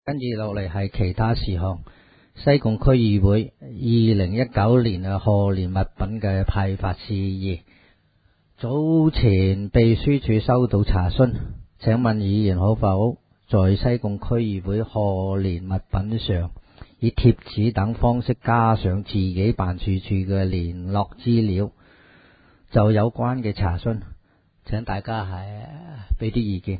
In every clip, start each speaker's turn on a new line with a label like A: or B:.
A: 跟住落嚟係其他事項。西貢區議會2019年嘅賀年物品嘅派發事宜。早前秘書處收到查詢，請問議員可否在西貢區議會賀年物品上以貼紙等方式加上自己辦事處嘅聯絡資料？就有關嘅查詢，請大家係俾啲意見。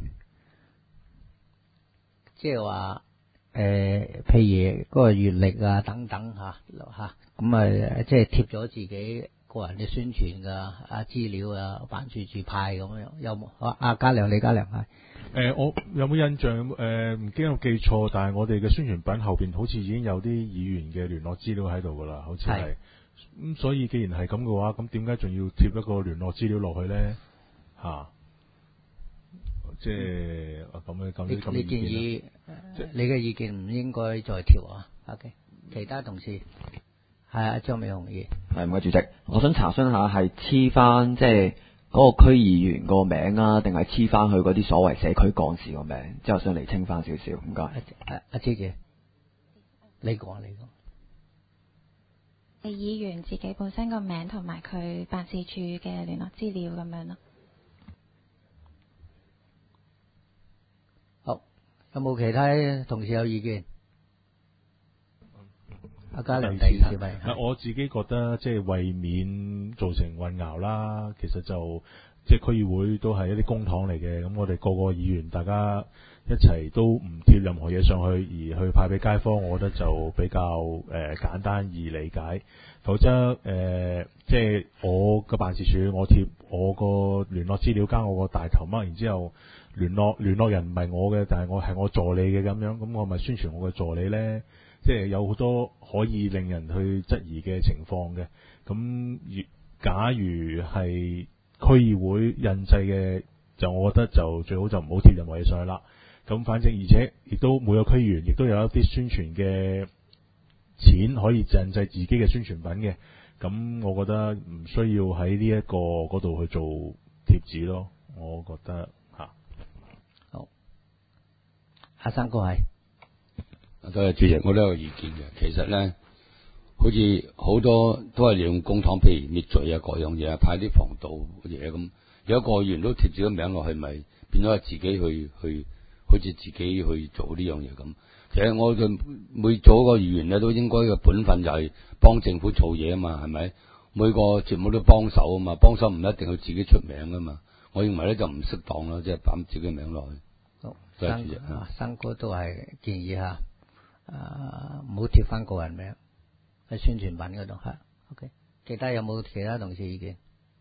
A: 即係話譬如嗰個月曆啊等等吓，咁即係貼咗自己個人嘅宣傳嘅資料啊，辦事處派咁樣，有冇？阿嘉良，李嘉良係。
B: 我有冇印象？唔驚我記錯，但係我哋嘅宣傳品後邊好似已經有啲議員嘅聯絡資料喺度噶啦，好似係。咁所以既然係咁嘅話，咁點解仲要貼一個聯絡資料落去咧？吓，即係咁
A: 你建議你嘅意見唔應該再調啊。OK， 其他同事係啊，張美雄議員。
C: 係，唔該主席，我想查詢下係黐翻即係嗰個區議員個名啊，定係黐翻佢嗰啲所謂社區幹事個名？之後想釐清翻少少，唔該。
A: 阿姐姐，你講。
D: 議員自己本身個名同埋佢辦事處嘅聯絡資料咁樣咯。
A: 好，有冇其他同事有意見？阿嘉良第二位。
B: 我自己覺得即係為免造成混淆啦，其實就即係區議會都係一啲公帑嚟嘅，咁我哋個個議員大家一齊都唔貼任何嘢上去，而去派俾街坊，我覺得就比較簡單易理解。否則即係我嘅辦事處，我貼我個聯絡資料加我個大頭乜，然之後聯絡人唔係我嘅，但係我係我助理嘅咁樣，咁我咪宣傳我嘅助理呢？即係有好多可以令人去質疑嘅情況嘅。咁假如係區議會印製嘅，就我覺得就最好就唔好貼任何嘢上去啦。咁反正而且亦都每個區議員亦都有一啲宣傳嘅錢可以印製自己嘅宣傳品嘅。咁我覺得唔需要喺呢一個嗰度去做貼紙咯。我覺得吓。
A: 好，阿生哥係。
E: 多謝主席，我都有意見嘅。其實咧，好似好多都係利用公帑，譬如滅罪啊，各樣嘢，派啲防盜嘢咁。有一個議員都貼自己名落去，咪變咗係自己去，好似自己去做呢樣嘢咁。其實我哋每做一個議員咧，都應該嘅本分就係幫政府做嘢啊嘛，係咪？每個節目都幫手啊嘛，幫手唔一定要自己出名噶嘛。我認為咧就唔適當啦，即係擺自己名落去。
A: 好，
E: 多謝主席。
A: 生哥都係建議下。唔好貼翻個人名喺宣傳品嗰度吓。OK， 其他有冇其他同事意見？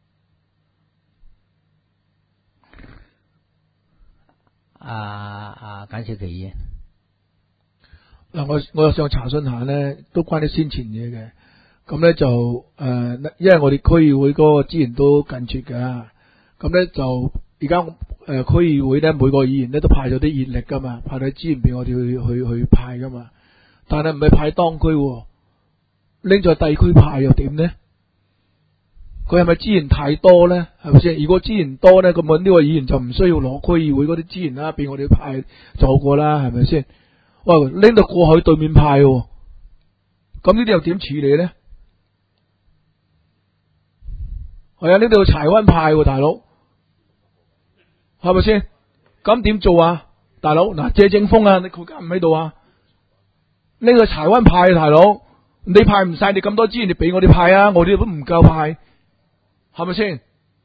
A: 簡少奇議員。
F: 嗱，我又想查詢下咧，都關啲宣傳嘢嘅。咁咧就因為我哋區議會嗰個資源都緊缺㗎，咁咧就而家區議會咧每個議員咧都派咗啲熱力㗎嘛，派啲資源俾我哋去派㗎嘛。但係唔係派當區，拎在地區派又點呢？佢係咪資源太多呢？係咪先？如果資源多呢，咁呢個議員就唔需要攞區議會嗰啲資源啦，俾我哋派就好過啦，係咪先？喂，拎到過去對面派，咁呢啲又點處理呢？係啊，呢度柴灣派，大佬，係咪先？咁點做啊，大佬？嗱，謝正鋒啊，佢梗唔喺度啊？呢個柴灣派，大佬，你派唔晒，你咁多資源，你俾我哋派啊！我哋都唔夠派，係咪先？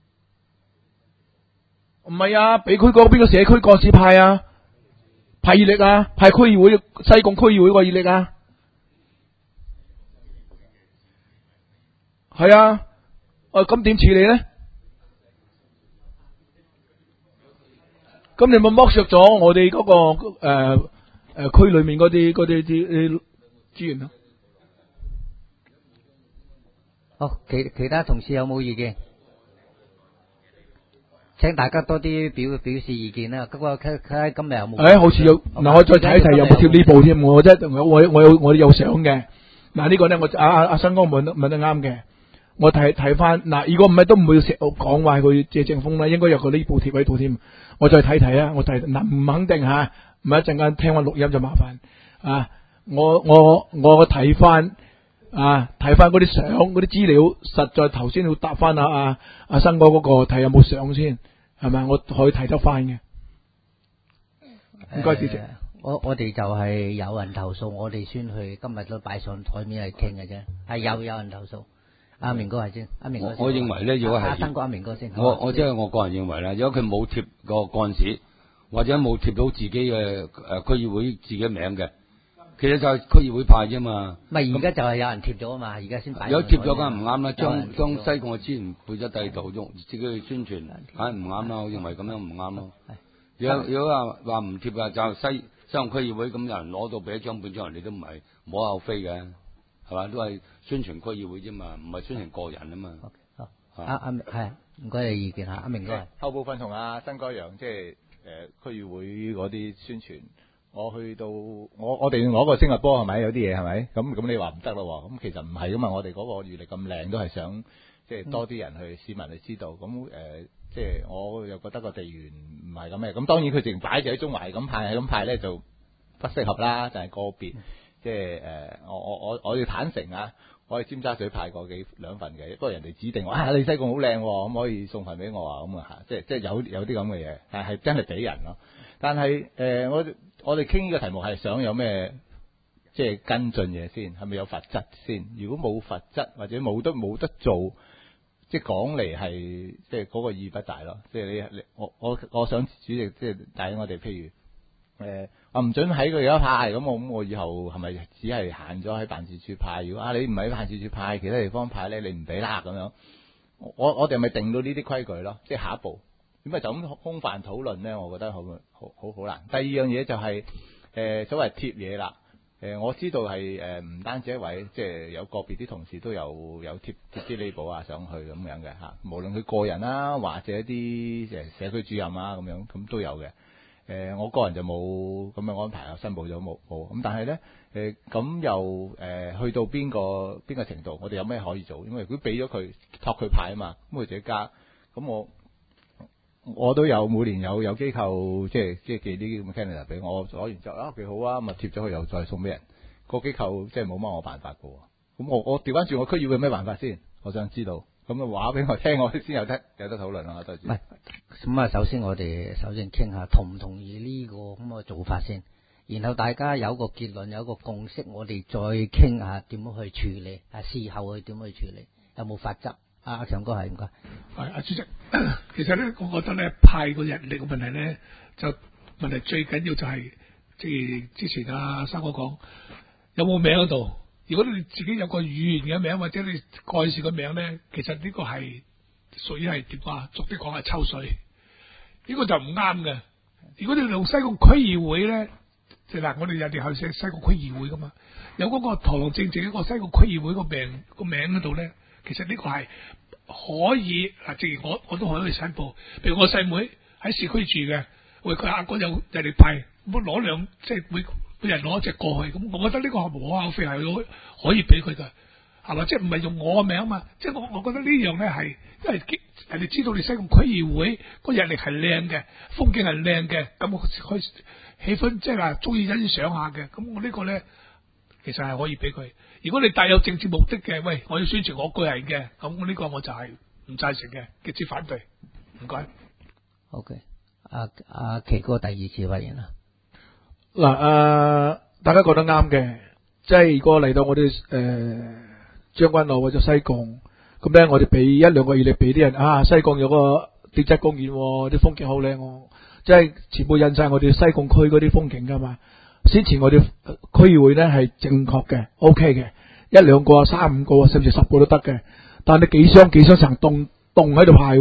F: 唔係啊，俾區嗰邊個社區幹事派啊，派熱力啊，派區議會西貢區議會個熱力啊，係啊，咁點處理咧？咁你咪剝削咗我哋嗰個區裏面嗰啲資源咯。
A: 好，其他同事有冇意見？請大家多啲表示意見啦。不過睇今日有冇？
F: 好似有嗱，我再睇一睇有冇貼呢部添。我有相嘅。嗱呢個咧，我阿新哥問得啱嘅。我睇翻嗱，如果唔係都唔會講話佢謝正鋒啦，應該有個呢部貼喺度添。我再睇睇啊，我睇嗱唔肯定吓。 唔係一陣間聽翻錄音就麻煩啊！我睇翻嗰啲相嗰啲資料，實在頭先要答翻阿生哥嗰個睇有冇相先，係咪？我可以睇得翻嘅。唔該，主席。
A: 我哋就係有人投訴，我哋先去今日都擺上台面嚟傾嘅啫。係有人投訴。阿明哥係先，阿明哥先。
E: 我認為咧，如果係
A: 阿生哥，阿明哥先。
E: 我即係我個人認為咧，如果佢冇貼個幹事，或者冇貼到自己嘅區議會自己名嘅，其實就係區議會派啫嘛。
A: 唔係而家就係有人貼咗啊嘛，而家先擺。
E: 有貼咗梗係唔啱啦，將西貢嘅資源配咗第二度用，自己去宣傳，梗係唔啱啦。我認為咁樣唔啱咯。如果話唔貼嘅，就西貢區議會咁有人攞到俾一張本出嚟，你都唔係無可厚非嘅，係嘛？都係宣傳區議會啫嘛，唔係宣傳個人啊嘛。
A: 好，阿係唔該你意見嚇，阿明哥。
G: 後部分同阿新哥一樣，即係區議會嗰啲宣傳。我去到我哋攞個新加坡係咪有啲嘢係咪？咁你話唔得咯？咁其實唔係噶嘛，我哋嗰個預力咁靚，都係想即係多啲人去市民去知道。咁即係我又覺得個地緣唔係咁嘅。咁當然佢淨擺住喺中環咁派咧就不適合啦。但係個別即係我要坦誠啊，我喺尖沙咀派過兩份嘅，不過人哋指定話你西貢好靚，可唔可以送份俾我啊？咁啊即係有啲咁嘅嘢，但係真係俾人咯。但係我哋傾呢個題目係想有咩即係跟進嘢先，係咪有罰則先？如果冇罰則或者冇得做，即係講嚟係即係嗰個意義不大咯。即係你我想主席即係帶我哋譬如我唔准喺佢而家派咁，我以後係咪只係限咗喺辦事處派？如果你唔喺辦事處派，其他地方派咧，你唔俾啦咁樣。我哋咪定到呢啲規矩咯，即係下一步。咁啊就咁空泛討論咧，我覺得好難。第二樣嘢就係所謂貼嘢啦。我知道係唔單止一位，即係有個別啲同事都有貼啲 label 啊上去咁樣嘅嚇。無論佢個人啦，或者一啲社區主任啊咁樣，咁都有嘅。我個人就冇咁嘅安排啊，申報咗冇。咁但係咧咁又去到邊個程度，我哋有咩可以做？因為如果俾咗佢託佢派啊嘛，咁佢自己加，咁我都有每年有機構即係寄啲咁嘅 calendar 俾我，攞完之後幾好啊，咁啊貼咗佢又再送俾人。個機構即係冇乜我辦法㗎喎。咁我調翻轉我區議會有咩辦法先？我想知道。咁啊話俾我聽，我先有得討論啦。多謝。
A: 唔係咁啊，首先我哋傾下同唔同意呢個咁嘅做法先，然後大家有個結論，有個共識，我哋再傾下點樣去處理，事後去點樣去處理，有冇法則？阿強哥係唔該。
F: 係阿主席，其實咧，我覺得咧派個人力嘅問題咧，就問題最緊要就係即係之前阿生哥講有冇名喺度。如果你自己有個語言嘅名或者你幹事嘅名咧，其實呢個係屬於係點啊？俗啲講係抽水，呢個就唔啱嘅。如果你用西貢區議會咧，即係嗱，我哋有啲係寫西貢區議會噶嘛，有嗰個堂堂正正一個西貢區議會個名嗰度咧，其實呢個係可以嗱，正如我都可以申報。譬如我細妹喺市區住嘅，喂佢阿哥有人哋派，咁攞兩即係每人攞一隻過去，咁我覺得呢個無可厚非係可以俾佢嘅，係嘛？即係唔係用我嘅名嘛？即係我覺得呢樣咧係，因為人哋知道你西貢區議會個日曆係靚嘅，風景係靚嘅，咁佢喜歡即係話中意欣賞下嘅，咁我呢個咧其實係可以俾佢。如果你帶有政治目的嘅，喂，我要宣傳我個人嘅，咁我呢個我就係唔贊成嘅，極之反對。唔該。
A: OK，阿奇哥第二次發言啦。
F: 嗱，大家覺得啱嘅，即係如果嚟到我哋將軍澳或者西貢，咁咧我哋俾1-2個月嚟俾啲人西貢有個地質公園，啲風景好靚，即係全部印晒我哋西貢區嗰啲風景噶嘛。先前我哋區議會咧係正確嘅 ，OK 嘅，1-2個、3-5個甚至10個都得嘅。但你幾箱成棟喺度派，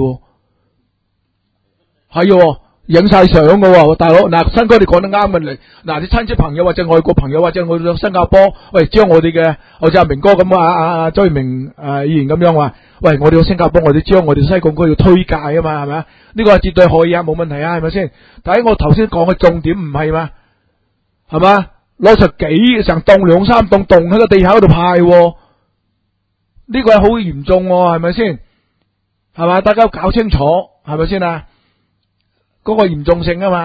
F: 係影晒相嘅，大佬嗱，新哥你講得啱嘅嚟。嗱，你親戚朋友或者外國朋友或者我去新加坡，喂，將我哋嘅好似阿明哥咁周耀明議員咁樣話，喂，我哋去新加坡，我哋將我哋西貢區要推介啊嘛，係咪啊？呢個係絕對可以啊，冇問題啊，係咪先？但係我頭先講嘅重點唔係嘛，係嘛？攞出成棟2-3棟喺個地下嗰度派，呢個係好嚴重，係咪先？係嘛？大家搞清楚，係咪先啊？嗰個嚴重性啊嘛，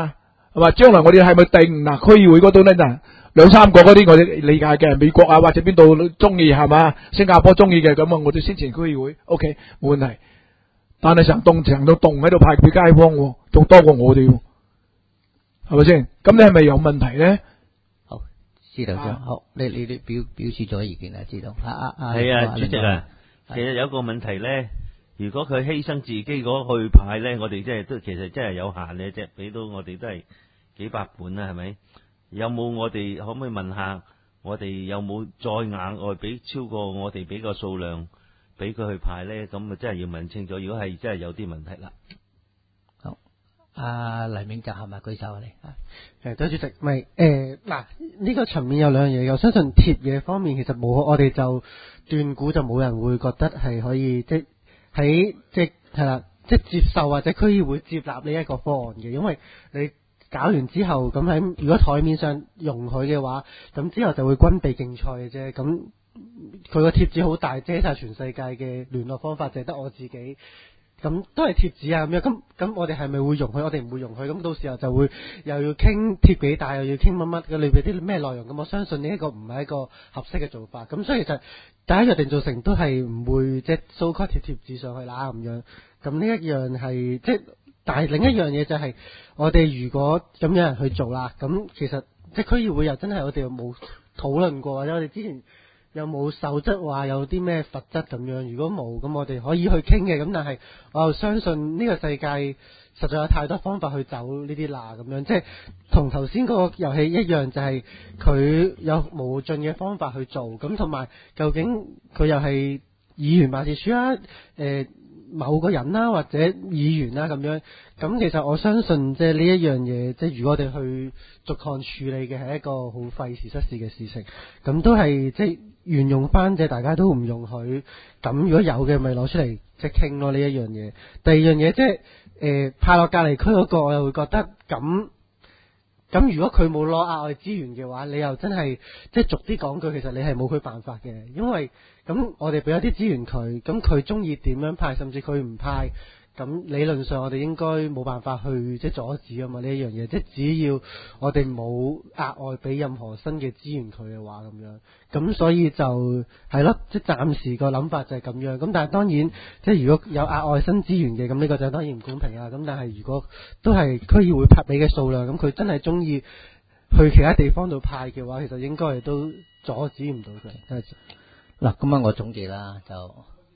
F: 係嘛？將來我哋係咪定嗱區議會嗰度咧嗱2-3個嗰啲我哋理解嘅，美國啊或者邊度中意係嘛？新加坡中意嘅咁啊，我哋先前區議會 OK 冇問題。但係成棟喺度派俾街坊喎，仲多過我哋喎，係咪先？咁你係咪有問題咧？
A: 好，司頭長，好，你表示咗意見啦，知道。
H: 係啊，主席啊，其實有個問題咧，如果佢犧牲自己嗰去派咧，我哋即係都其實真係有限嘅啫，俾到我哋都係幾百本啦，係咪？有冇我哋可唔可以問下，我哋有冇再額外俾超過我哋俾個數量俾佢去派咧？咁啊，真係要問清楚。如果係真係有啲問題啦。
A: 好，黎明澤係咪舉手啊？你
I: 多主席，咪嗱呢個層面有兩樣嘢，我相信貼嘢方面其實冇，我哋就斷估就冇人會覺得係可以即喺即係啦，即接受或者區議會接納呢一個方案嘅，因為你搞完之後咁喺如果台面上容許嘅話，咁之後就會軍備競賽嘅啫。咁佢個貼紙好大，遮晒全世界嘅聯絡方法，淨係得我自己。咁都係貼紙啊咁樣，咁我哋係咪會容許？我哋唔會容許。咁到時候就會又要傾貼幾大，又要傾乜乜嘅裏邊啲咩內容。咁我相信呢一個唔係一個合適嘅做法。咁所以其實大家約定做成都係唔會即係so called貼紙上去啦咁樣。咁呢一樣係即但係另一樣嘢就係我哋如果咁有人去做啦，咁其實即係區議會又真係我哋又冇討論過，或者我哋之前有冇守則話有啲咩罰則咁樣？如果冇，咁我哋可以去傾嘅。咁但係我又相信呢個世界實在有太多方法去走呢啲啦咁樣，即係同頭先嗰個遊戲一樣，就係佢有無盡嘅方法去做。咁同埋究竟佢又係議員辦事處啊？某個人啦，或者議員啦咁樣，咁其實我相信即係呢一樣嘢，即係如果我哋去逐項處理嘅係一個好費時失事嘅事情，咁都係即係沿用翻，即係大家都唔容許。咁如果有嘅，咪攞出嚟即係傾咯呢一樣嘢。第二樣嘢即係派落隔離區嗰個，我又會覺得咁如果佢冇攞額外資源嘅話，你又真係即係逐啲講句，其實你係冇佢辦法嘅，因為咁我哋俾咗啲資源佢，咁佢中意點樣派，甚至佢唔派，咁理論上我哋應該冇辦法去即係阻止啊嘛呢一樣嘢，即係只要我哋冇額外俾任何新嘅資源佢嘅話咁樣，咁所以就係咯，即係暫時個諗法就係咁樣。咁但係當然即係如果有額外新資源嘅，咁呢個就當然唔公平啦。咁但係如果都係區議會派俾嘅數量，咁佢真係中意去其他地方度派嘅話，其實應該係都阻止唔到佢。
A: 嗱，咁啊，我總結啦，就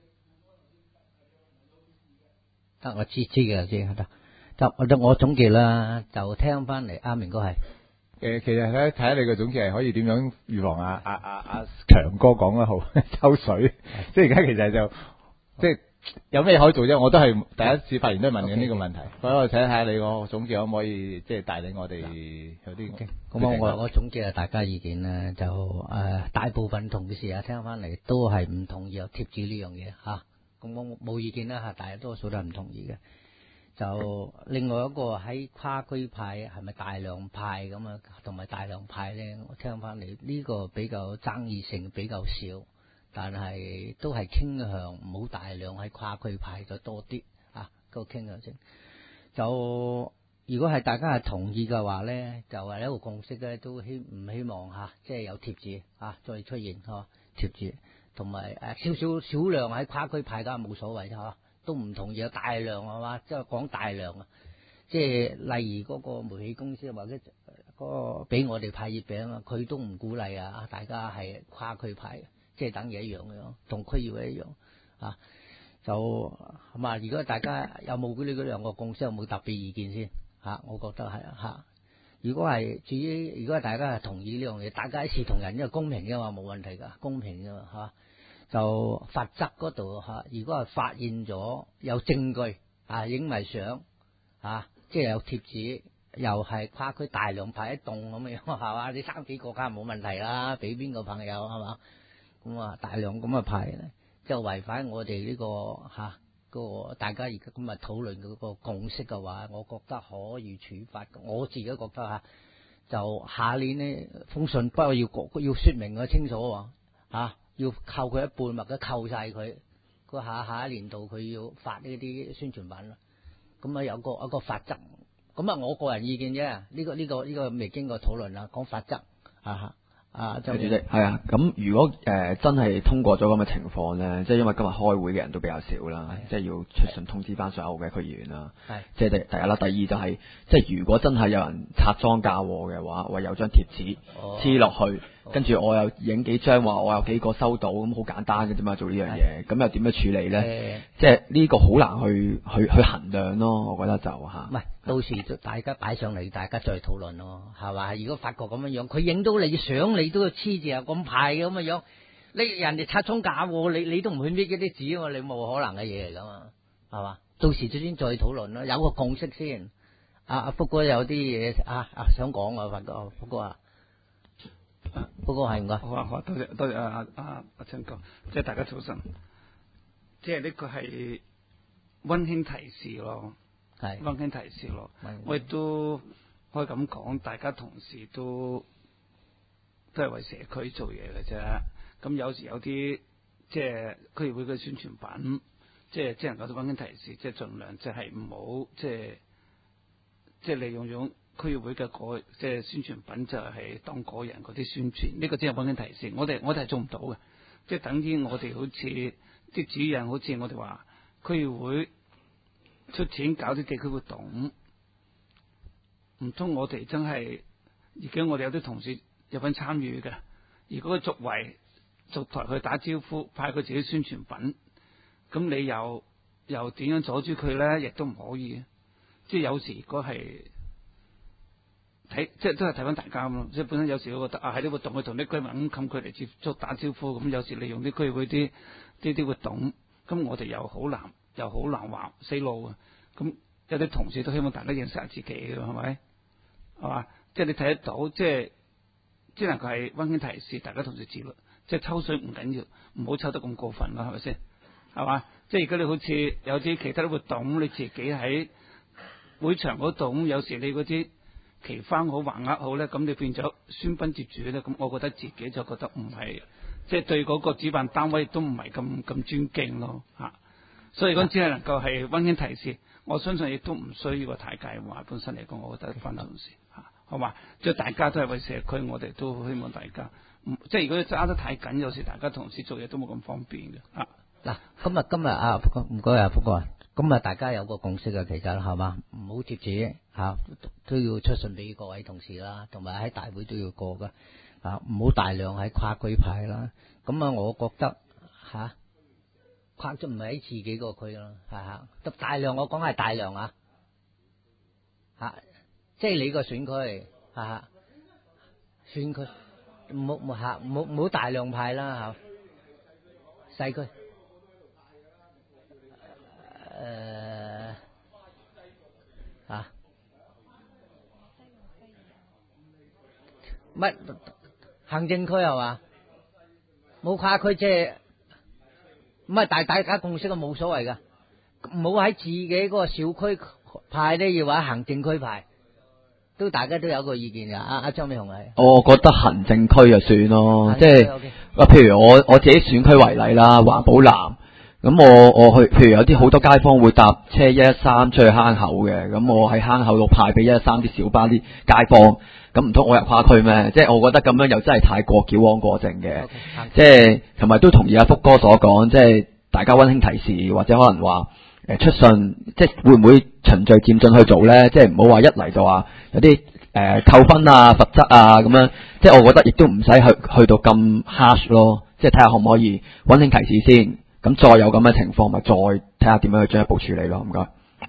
A: 得我知嘅先得。我總結啦，就聽翻嚟阿明哥係
G: 其實咧睇下你個總結係可以點樣預防阿強哥講得好抽水，即係而家其實就即係有咩可以做啫？我都係第一次發言都係問緊呢個問題，所以我睇下你個總結可唔可以即係帶領我哋有啲
A: 咁我總結大家意見咧，就大部分同事聽翻嚟都係唔同意有貼紙呢樣嘢嚇，咁我冇意見啦嚇，大多數都係唔同意嘅。就另外一個喺跨區派係咪大量派咁啊？同埋大量派咧，我聽翻嚟呢個比較爭議性比較少，但係都係傾向唔好大量喺跨區派就多啲啊，個傾向性。就如果係大家係同意嘅話咧，就係一個共識咧，都唔希望嚇，即係有貼紙啊再出現嚇貼紙，同埋少量喺跨區派梗係冇所謂嚇。都唔同意有大量係嘛，即係講大量啊！即係例如嗰個煤氣公司或者嗰個俾我哋派月餅啊，佢都唔鼓勵啊！大家係跨區派，即係等於一樣嘅，同區議會一樣啊！就係嘛？如果大家有冇呢嗰兩個公司有冇特別意見先嚇？我覺得係嚇。如果係至於如果大家係同意呢樣嘢，大家一視同仁，因為公平嘅嘛，冇問題㗎，公平㗎嘛嚇。就罰則嗰度嚇，如果係發現咗有證據啊，影埋相啊，即係有貼紙，又係跨區大量派一棟咁樣係嘛？你3幾個梗係冇問題啦，俾邊個朋友係嘛？咁啊大量咁啊派咧，就違反我哋呢個嗰個大家而家咁啊討論嗰個共識嘅話，我覺得可以處罰。我自己覺得就下年呢封信不過要説明佢清楚喎。要扣佢一半或者扣晒佢，下一年度佢要發呢啲宣傳品啦。咁啊有個法則咁啊，我個人意見啫，呢個未經過討論啦，講法則周
C: 主席係啊，咁如果真係通過咗咁嘅情況咧，即係因為今日開會嘅人都比較少啦，即係要出信通知翻所有嘅區議員啦。係，即係第一啦，第二就係即係如果真係有人拆裝嫁禍嘅話，我有張貼紙黐落去，跟住我又影幾張話我有幾個收到，咁好簡單嘅啫嘛，做呢樣嘢，咁又點樣處理咧？即係呢個好難去衡量咯，我覺得就嚇。
A: 唔係，到時大家擺上嚟，大家再討論咯，係嘛？如果發覺咁樣，佢影到你相，你都要黐住啊咁排咁嘅樣，你人哋拆裝假喎，你都唔去搣嗰啲紙喎，你冇可能嘅嘢嚟噶嘛，係嘛？到時先再討論咯，有個共識先。阿福哥有啲嘢想講啊，發覺福哥啊。不過係唔該，
J: 好啊，多謝阿陳哥，即係大家早晨，即係呢個係溫馨提示咯，係溫馨提示咯，我亦都可以咁講，大家同事都係為社區做嘢嘅啫，咁有時有啲即係區議會嘅宣傳品，即係只能夠溫馨提示，即係盡量即係唔好即係利用咗。區議會嘅即係宣傳品就係當個人嗰啲宣傳，呢個只係溫馨提示。我哋係做唔到嘅，即係等於我哋好似啲主任，好似我哋話區議會出錢搞啲地區活動，唔通我哋真係而家我哋有啲同事有份參與嘅，如果佢逐台去打招呼，派佢自己宣傳品，咁你又點樣阻住佢咧？亦都唔可以，即係有時如果係。即係都係睇翻大家咁咯，即係本身有時我覺得喺啲活動去同啲居民咁近距離接觸打招呼，咁有時利用啲區議會啲活動，咁我哋又好難話 say no 啊！咁有啲同事都希望大家認識下自己嘅，係咪？係嘛？即係你睇得到，即係只能夠係溫馨提示大家同事自律，即係抽水唔緊要，唔好抽得咁過分啦，係咪先？係嘛？即係如果你好似有啲其他啲活動，你自己喺會場嗰度，咁有時你嗰啲。旗幡好橫額好咧，咁你變咗喧賓奪主咧，咁我覺得自己就覺得唔係，即係對嗰個主辦單位都唔係咁尊敬咯嚇。所以講只係能夠係溫馨提示，我相信亦都唔需要個太介懷。本身嚟講，我覺得翻同事嚇，好嘛？即係大家都係為社區，我哋都希望大家，即係如果揸得太緊，有時大家同事做嘢都冇咁方便嘅嚇。
A: 嗱，今日啊，福哥唔該啊，福哥啊。咁啊，大家有個共識啊，其實係嘛，唔好貼紙都要出信俾各位同事啦，同埋喺大會都要過噶唔好大量喺跨區派啦。咁啊，我覺得跨咗唔係喺自己個區咯，大量我講係大量即係你個選區選區唔好大量派啦細區。乜行政區係嘛？冇跨區即係唔係大家共識啊，冇所謂噶，唔好喺自己嗰個小區派咧，要喺行政區派，都大家都有個意見噶。阿張美雄係，
C: 我覺得行政區就算咯，即係譬如我自己選區為例啦，環保南。咁我去，譬如有啲好多街坊會搭車113出去坑口嘅，咁我喺坑口度派俾113啲小巴啲街坊，咁唔通我入跨區咩？即係我覺得咁樣又真係太過矯枉過正嘅，即係同埋都同意阿福哥所講，即係大家溫馨提示或者可能話出信，即係會唔會循序漸進去做咧？即係唔好話一嚟就話有啲扣分啊、罰則啊咁樣，即係我覺得亦都唔使去到咁 harsh 咯，即係睇下可唔可以溫馨提示先。咁再有咁嘅情況，咪再睇下點樣去進一步處理咯。唔該。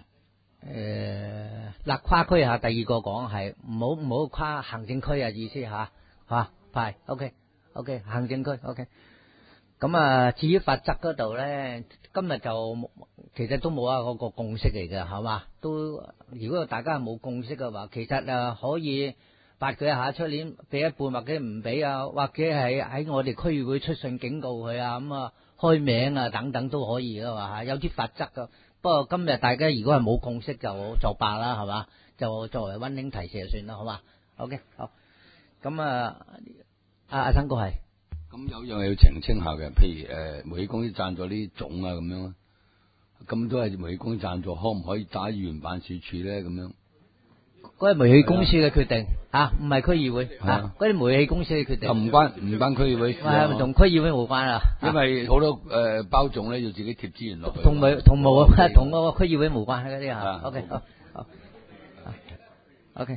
A: 嗱，跨區第二個講係唔好跨行政區意思派 OK 行政區 OK。咁至於罰則嗰度咧，今日就其實都冇嗰個共識嚟嘅，係嘛？都如果大家冇共識嘅話，其實可以罰佢下，出年俾一半或者唔俾啊，或者係喺我哋區議會出信警告佢啊，咁開名啊等等都可以噶嘛有啲罰則噶。不過今日大家如果係冇共識就作罷啦，係嘛？就作為溫馨提示就算啦，好嘛 ？OK 好。咁阿生哥係。
E: 咁有樣嘢要澄清下嘅，譬如煤氣公司贊助啲種啊咁樣，咁都係煤氣公司贊助，可唔可以打議員辦事處咧？咁樣
A: 嗰係煤氣公司嘅決定嚇，唔係區議會嚇，嗰啲煤氣公司嘅決定。
E: 就唔關區議會事啊。
A: 係同區議會冇關啊。
E: 因為好多包種咧要自己貼資源落去。
A: 同嗰個區議會冇關嗰啲嚇。OK， 好。OK。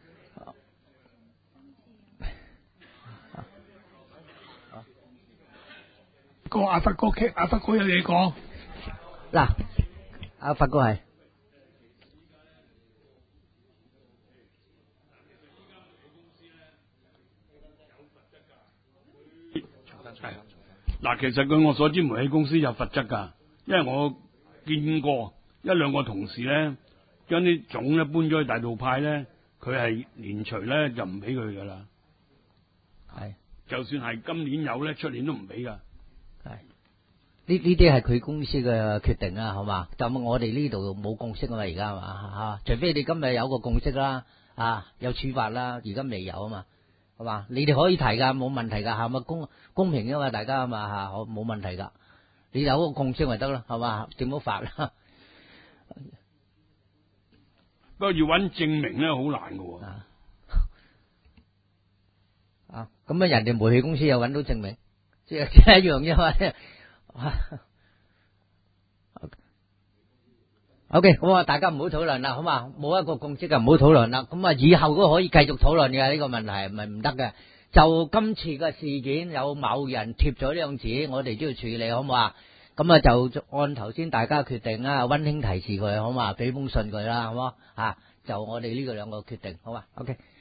F: 阿發哥有嘢講。
A: 嗱，阿發哥係。
K: 嗱，其實據我所知，煤氣公司有罰則㗎，因為我見過一兩個同事咧，將啲種咧搬咗去大道派咧，佢係連除咧就唔俾佢㗎啦。
A: 係，
K: 就算係今年有咧，出年都唔俾㗎。
A: 係，呢啲係佢公司嘅決定啊，好嘛？就我哋呢度冇共識啊嘛，而家係嘛嚇，除非你今日有個共識啦，有處罰啦，而家未有啊嘛。係嘛？你哋可以提噶，冇問題噶，係咪公平噶嘛？大家啊嘛吓，冇問題噶。你有個共識咪得咯，係嘛？點好法啦？
K: 不過要揾證明咧，好難噶。
A: 咁人哋煤氣公司又揾到證明，即係一樣啫嘛。OK， 好啊，大家唔好討論啦，好嘛？冇一個共識就唔好討論啦。咁啊，以後都可以繼續討論嘅呢個問題，唔係唔得嘅。就今次嘅事件，有某人貼咗呢張紙，我哋都要處理，好唔好啊？咁啊，就按頭先大家決定啦，溫馨提示佢，好嘛？俾封信佢啦，好唔好？就我哋呢個兩個決定，好嘛？OK。